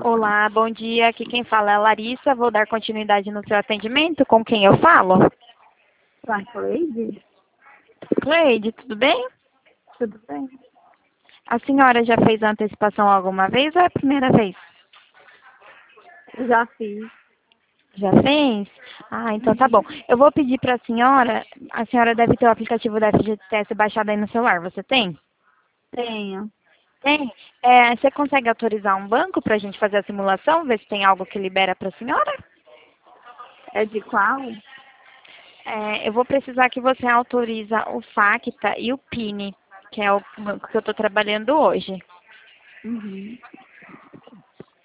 Olá, bom dia. Aqui quem fala é a Larissa. Vou dar continuidade no seu atendimento. Com quem eu falo? Cleide? Cleide, tudo bem? Tudo bem? A senhora já fez a antecipação alguma vez ou é a primeira vez? Já fiz. Já fez? Ah, então tá bom. Eu vou pedir para a senhora deve ter o aplicativo da FGTS baixado aí no celular, você tem? Tenho. Tem? Você consegue autorizar um banco para a gente fazer a simulação, ver se tem algo que libera para a senhora? É de qual? Eu vou precisar que você autoriza o FACTA e o PINE, que é o banco que eu estou trabalhando hoje. Uhum.